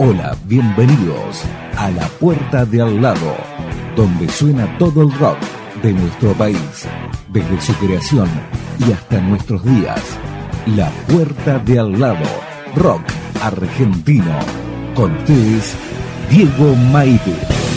Hola, bienvenidos a La Puerta de Al Lado, donde suena todo el rock de nuestro país, desde su creación y hasta nuestros días. La Puerta de Al Lado, rock argentino. Con ustedes, Diego Maite.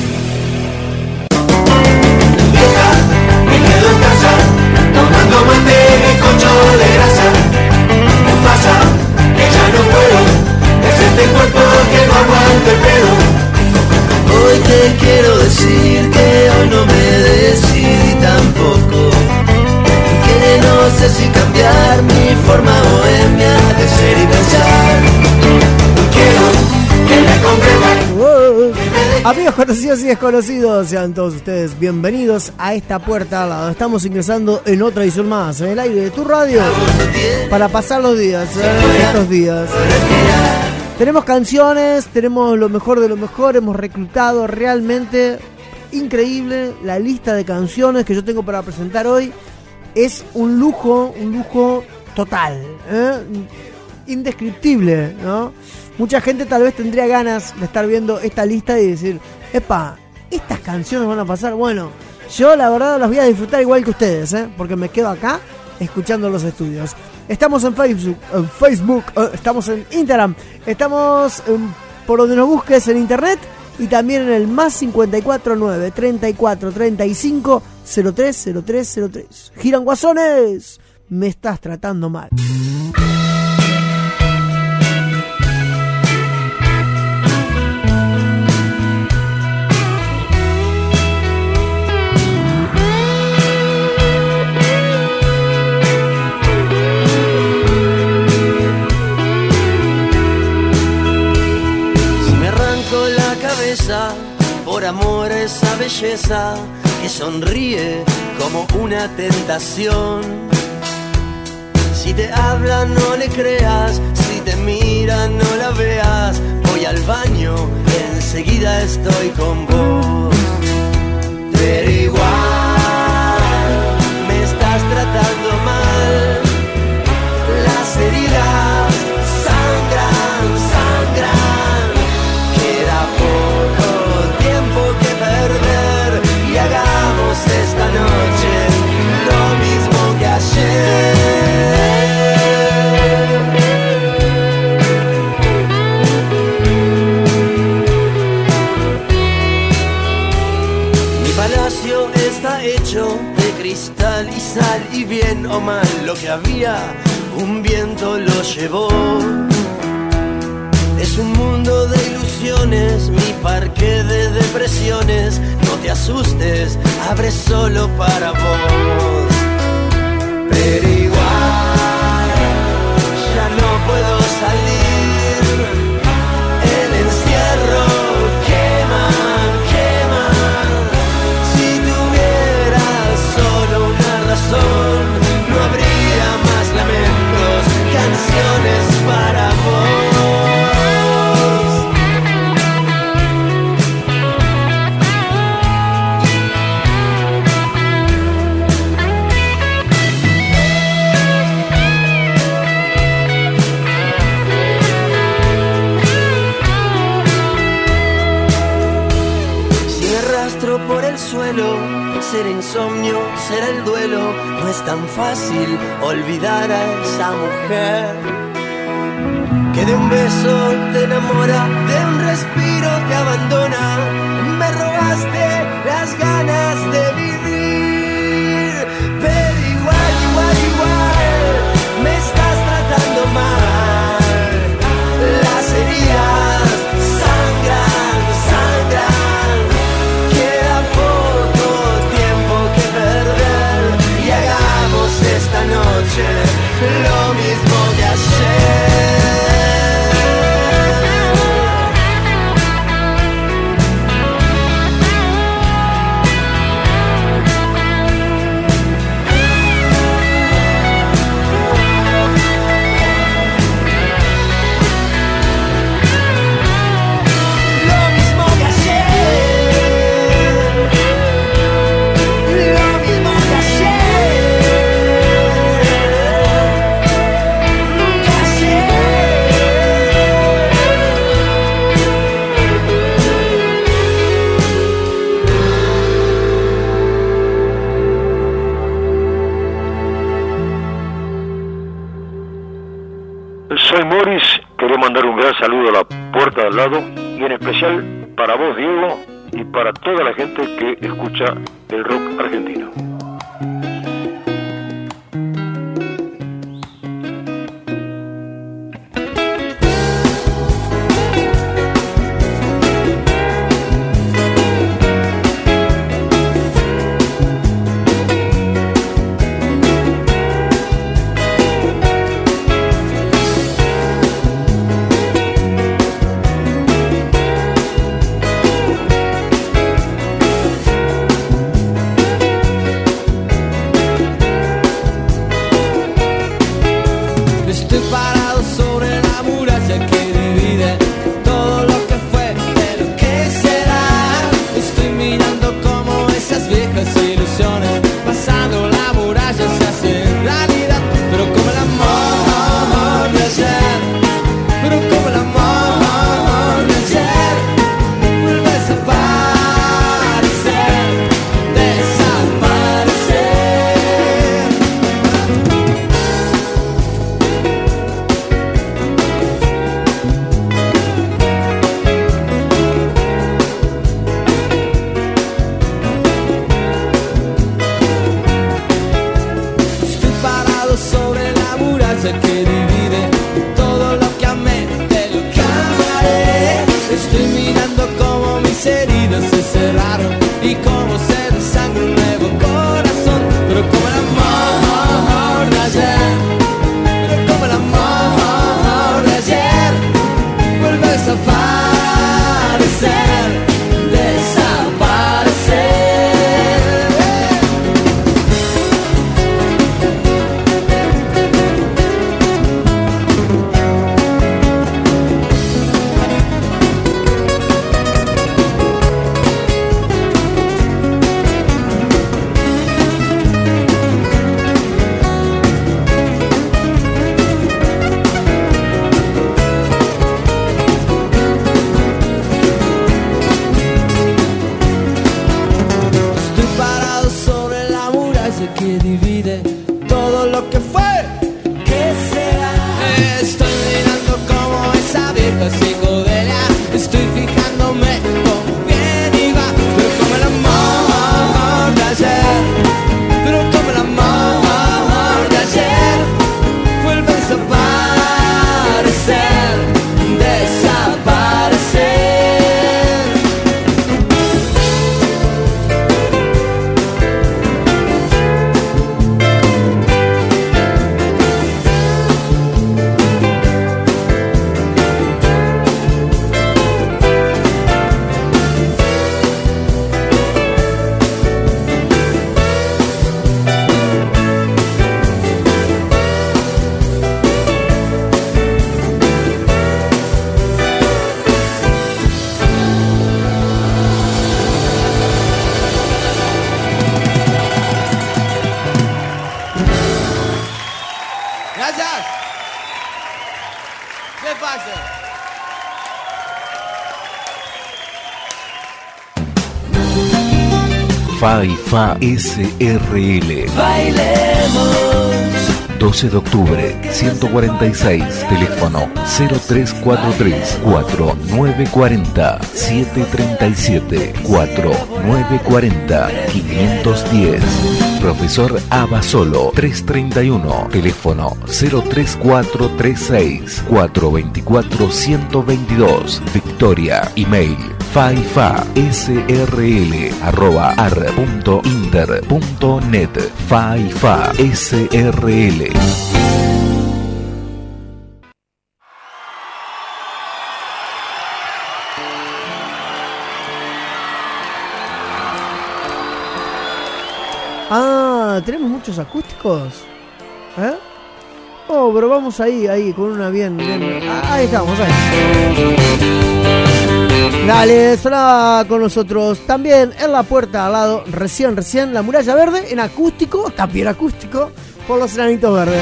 Me quedo en casa, tomando mate con chorro de grasa. Me pasa que ya no puedo, es este cuerpo que no aguanta el pedo. Hoy te quiero decir que hoy no me decidí tampoco, que no sé si cambiar mi forma bohemia de ser y pensar. Quiero que me comprendan. Amigos conocidos y desconocidos, sean todos ustedes bienvenidos a esta puerta al lado. Estamos ingresando en otra edición más en el aire de tu radio para pasar los días, estos días. Tenemos canciones, tenemos lo mejor de lo mejor, hemos reclutado realmente increíble la lista de canciones que yo tengo para presentar hoy. Es un lujo total, indescriptible, ¿no? Mucha gente tal vez tendría ganas de estar viendo esta lista y decir, epa, ¿estas canciones van a pasar? Bueno, yo la verdad las voy a disfrutar igual que ustedes, porque me quedo acá escuchando los estudios. Estamos en Facebook, estamos en Instagram, estamos por donde nos busques en internet y también en el más 549 34 35 030303. Giran guasones, me estás tratando mal. Por amor a esa belleza que sonríe como una tentación. Si te habla no le creas, si te mira no la veas. Voy al baño, enseguida estoy con vos. Pero igual me estás tratando mal. Las heridas sangran, sangran. Queda poco tiempo que perder y hagamos esta noche lo mismo que ayer. Mi palacio está hecho de cristal y sal, y bien o mal lo que había, un viento lo llevó. Es un mundo de ilusiones, mi parque de depresiones. No te asustes, abre solo para vos. Pero igual ya no puedo salir. El encierro quema, quema. Si tuvieras solo una razón, no habría más lamentos, canciones para vos. Por el suelo, será insomnio, será el duelo. No es tan fácil olvidar a esa mujer que de un beso te enamora, de un respiro te abandona. Me robaste las ganas de vivir. Pero igual me estás tratando mal. Las heridas sangran, sangran. Esta noche lo mismo que ayer. soy Morris, quería mandar un gran saludo a la puerta de al lado y en especial para vos, Diego, y para toda la gente que escucha el rock argentino. Fa SRL. Bailemos. 12 de octubre, 146, teléfono 0343 4940 737 4940 510. Profesor Abasolo 331, teléfono 03436 424 122. Victoria, email faifasrl@ar.inter.net. Faifa SRL. Ah, tenemos muchos acústicos. ¿Eh? Oh, pero vamos ahí, con una bien. Ahí estamos, ahí. Dale, suena con nosotros también en la puerta al lado, recién, la Muralla Verde, en acústico, también acústico, por los Enanitos Verdes.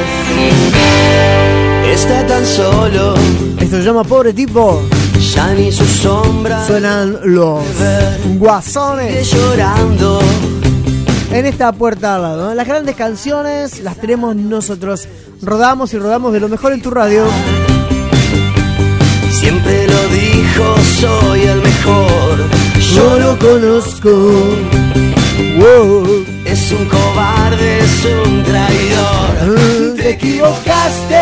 Está tan solo. Esto se llama Pobre Tipo. Ya ni su sombra. Suenan los Guasones. Llorando. En esta puerta al lado, ¿eh? Las grandes canciones las tenemos nosotros. Rodamos y rodamos de lo mejor en tu radio. Siempre lo dijo, soy el mejor. Yo lo conozco. Wow. Es un cobarde, es un traidor. Te equivocaste,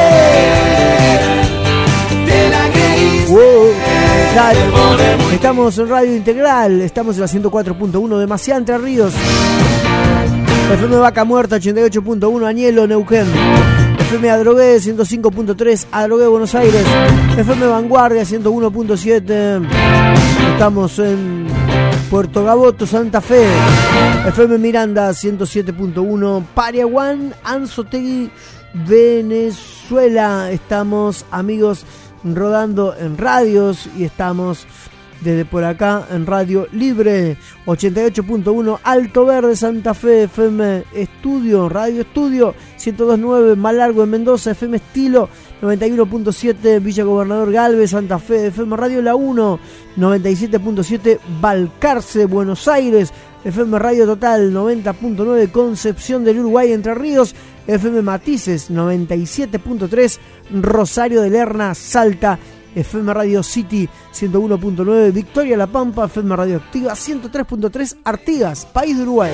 te la creíste. Wow. Dale. Estamos en Radio Integral, estamos en la 104.1 de Maciá, Entre Ríos. FM Vaca Muerta 88.1 Añelo, Neuquén. FM Adrogué 105.3 Adrogué, Buenos Aires. FM Vanguardia 101.7. Estamos en Puerto Gaboto, Santa Fe. FM Miranda 107.1 Pariaguán, Anzoátegui, Venezuela. Estamos, amigos, rodando en radios y estamos desde por acá en Radio Libre 88.1 Alto Verde, Santa Fe. FM Estudio, Radio Estudio 102.9 Malargo en Mendoza. FM Estilo 91.7 Villa Gobernador Galvez, Santa Fe. FM Radio La 1 97.7 Balcarce, Buenos Aires. FM Radio Total 90.9 Concepción del Uruguay, Entre Ríos. FM Matices 97.3 Rosario de Lerna, Salta. FM Radio City 101.9 Victoria La Pampa. FM Radio Activa 103.3 Artigas, país de Uruguay.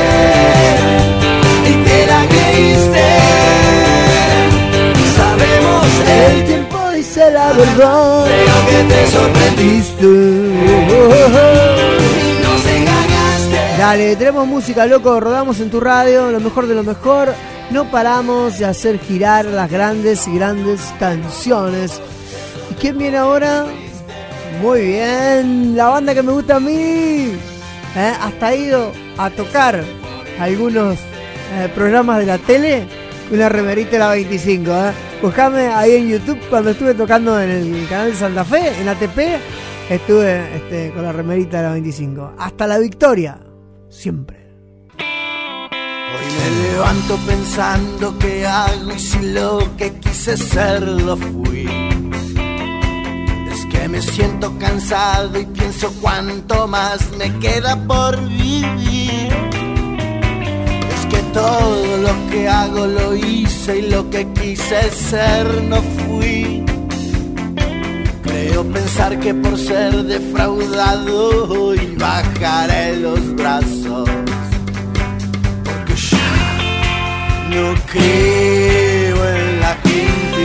Y te la creíste. Sabemos El tiempo dice la verdad, pero que te sorprendiste. Nos engañaste. Dale, tenemos música, loco, rodamos en tu radio, lo mejor de lo mejor. No paramos de hacer girar las grandes y grandes canciones. ¿Y quién viene ahora? Muy bien, la banda que me gusta a mí. Hasta ido a tocar algunos programas de la tele. Una remerita de la 25. Buscame ahí en YouTube cuando estuve tocando en el canal de Santa Fe, en ATP. Estuve con la remerita de la 25. Hasta la victoria, siempre. Hoy me levanto pensando qué hago y si lo que quise ser lo fui. Es que me siento cansado y pienso cuánto más me queda por vivir. Es que todo lo que hago lo hice y lo que quise ser no fui. Creo pensar que por ser defraudado hoy bajaré los brazos. No creo en la gente.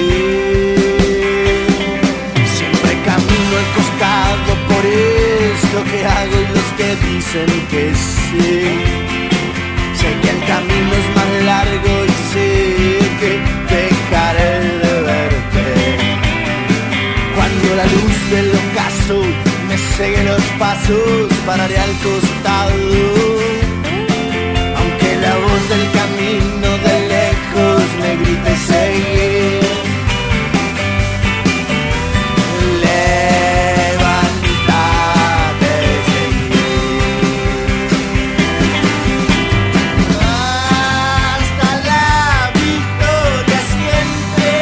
Siempre camino al costado por esto que hago y los que dicen que sí. Sé que el camino es más largo y sé que dejaré de verte. Cuando la luz del ocaso me cegue los pasos, pararé al costado. La voz del camino de lejos me grita y seguir. Levántate, seguir. Hasta la victoria siempre.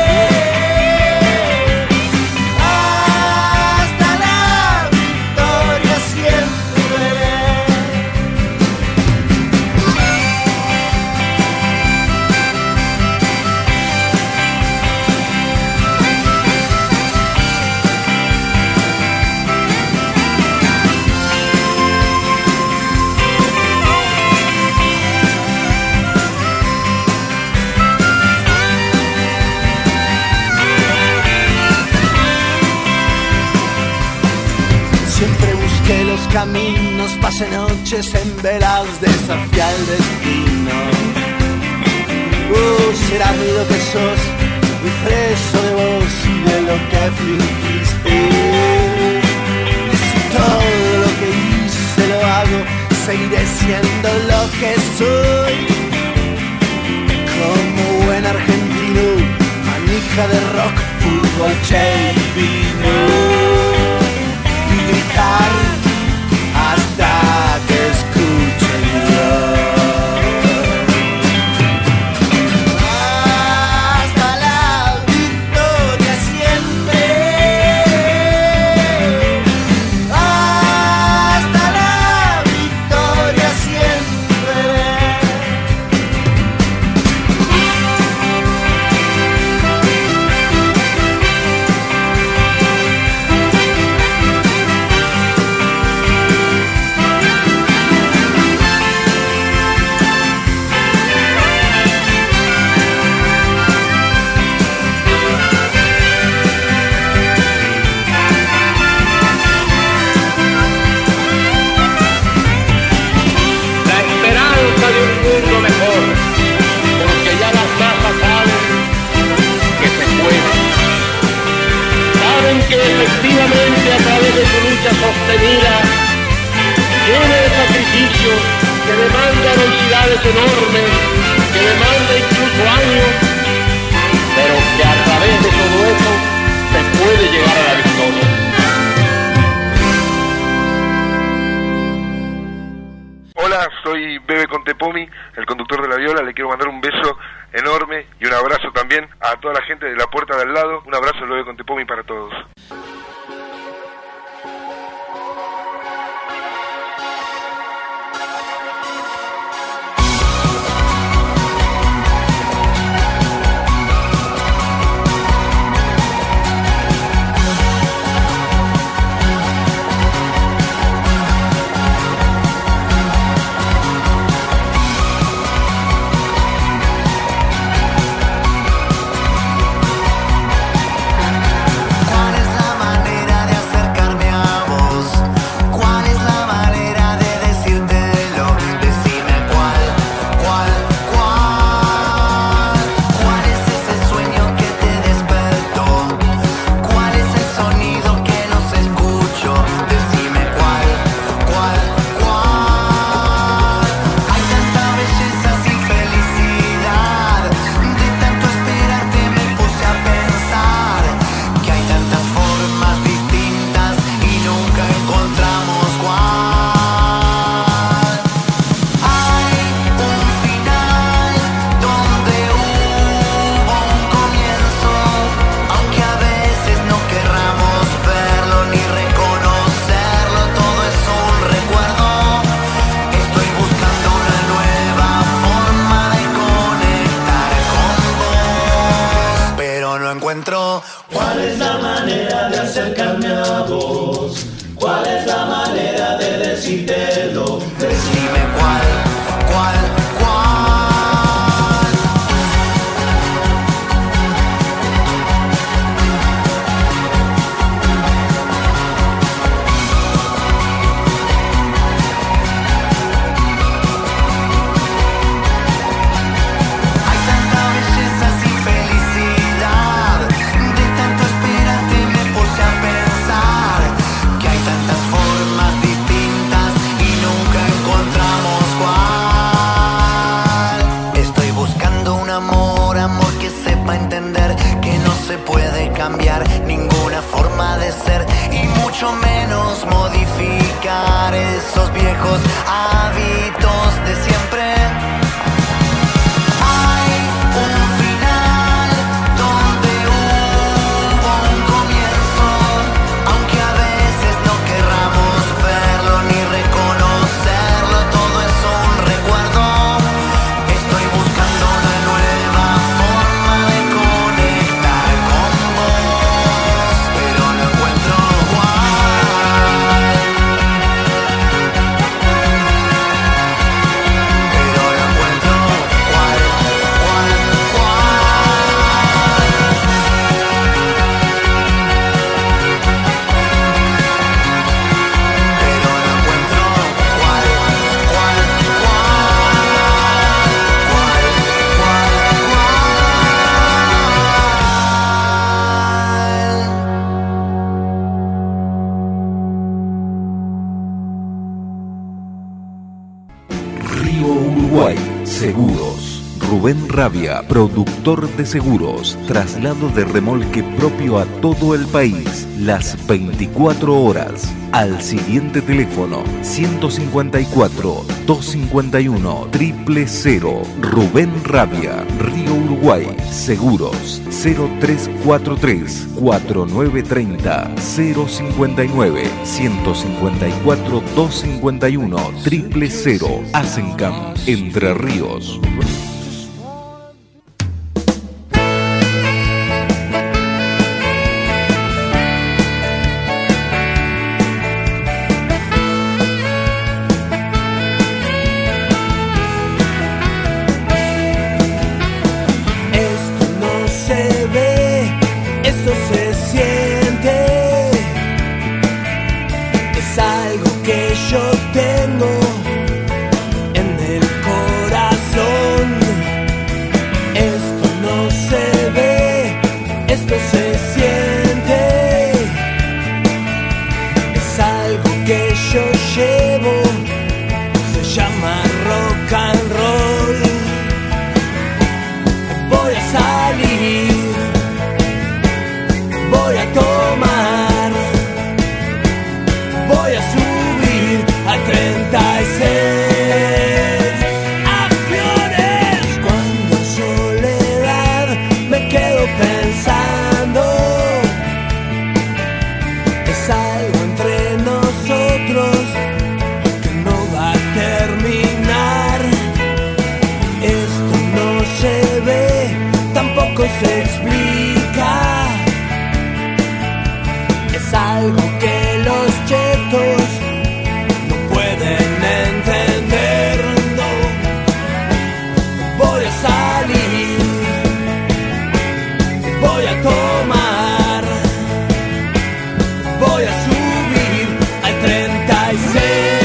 Hasta la victoria siempre. Que los caminos pasen noches en velas, desafía el destino. Será lo que sos, muy preso de vos y de lo que fingiste. Y si todo lo que hice lo hago, seguiré siendo lo que soy. Como buen argentino, manija de rock, fútbol, che y vino. Y gritar hasta que escuchen hasta la victoria siempre. Hasta la victoria siempre. quiero mandar un beso enorme y un abrazo también a toda la gente de la puerta de al lado. Un abrazo luego con Tepomi para todos. ¿Cuál es la manera de acercarme a vos? ¿Cuál es la manera de decírtelo? Decime cuál. Ninguna forma de ser y mucho menos modificar esos viejos hábitos de siempre. Hay un final donde hubo un comienzo, aunque a veces no querramos verlo ni reconocerlo, todo es un recuerdo. Estoy buscando una nueva forma de conectar con vos, pero no encuentro Río Uruguay Seguros. Rubén Rabia, productor de seguros, traslado de remolque propio a todo el país, las 24 horas. Al siguiente teléfono, 154-251-000. Rubén Rabia, Río Uruguay Seguros, 0343-4930-059, 154-251-000. Asencam, Entre Ríos. A Flores tampoco se explica. Es algo que los chetos no pueden entender. No, voy a salir, voy a tomar, voy a subir al 36.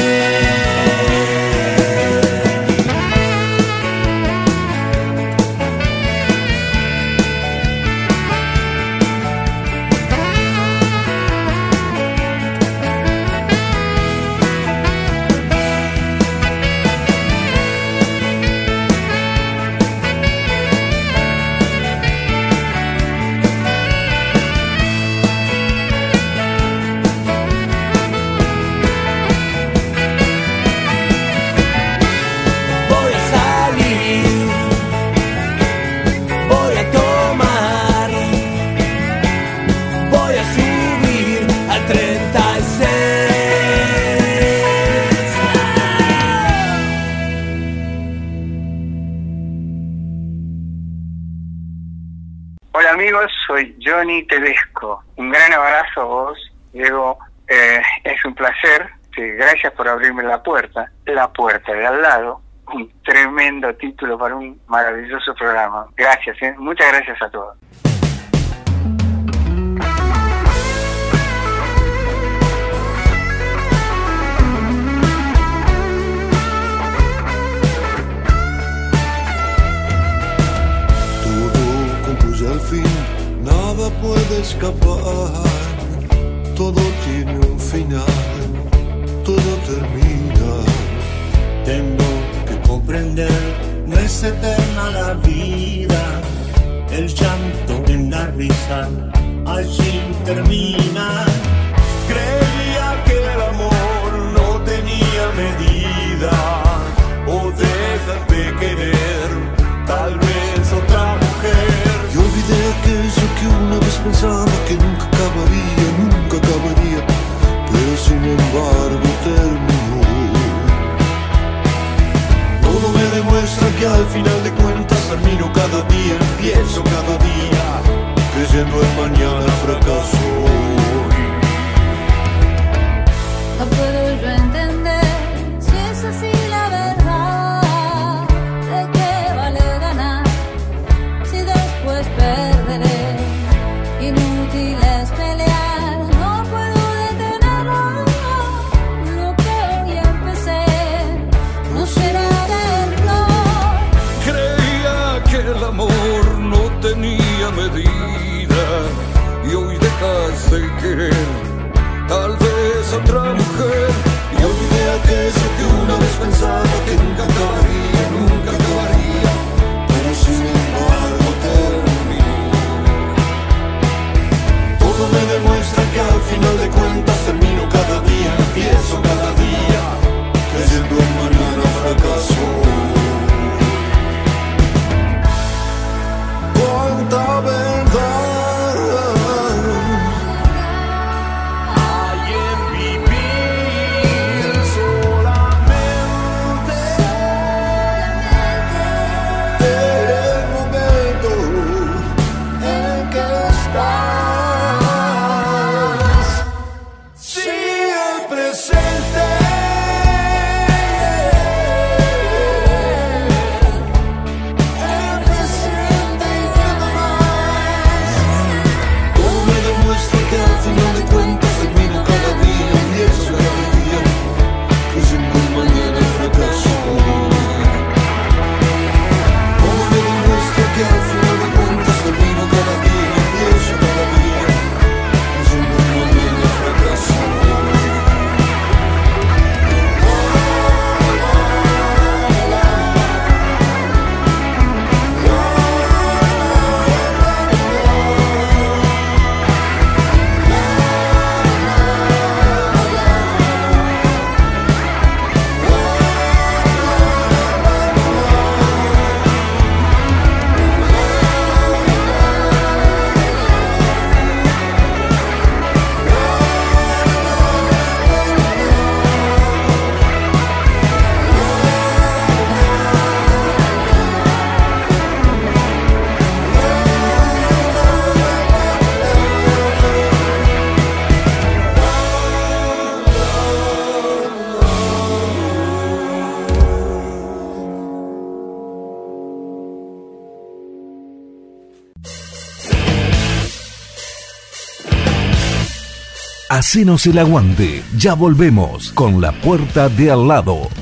Hola amigos, soy Johnny Tedesco. Un gran abrazo a vos, Diego. Es un placer. Gracias por abrirme la puerta. La puerta de al lado. Un tremendo título para un maravilloso programa. Gracias, muchas gracias a todos. Al fin nada puede escapar, todo tiene un final, todo termina. Tengo que comprender, no es eterna la vida, el llanto en la risa, allí termina. Creía que el amor no tenía medida, o dejas de querer, tal vez otra mujer. Y olvidé aquello que una vez pensaba que nunca acabaría, pero sin embargo terminó. Todo me demuestra que al final de cuentas termino cada día, empiezo cada día, creyendo en mañana fracaso hoy. No puedo yo entender si es así la verdad, de qué vale ganar si después perderé. Inútil es pelear, no puedo detenerlo. Lo que hoy empecé no será verlo. Creía que el amor no tenía medida y hoy dejas de querer, tal vez otra mujer. Y olvidé aquello que una vez pensaba que nunca acabaría, pero sin embargo terminó. Todo me demuestra que al final de cuentas termino cada día, empiezo cada día, creyendo en mañana fracaso. Cuánta verdad hay en vivir solamente. Hacenos el aguante. Ya volvemos con La Puerta de Al Lado.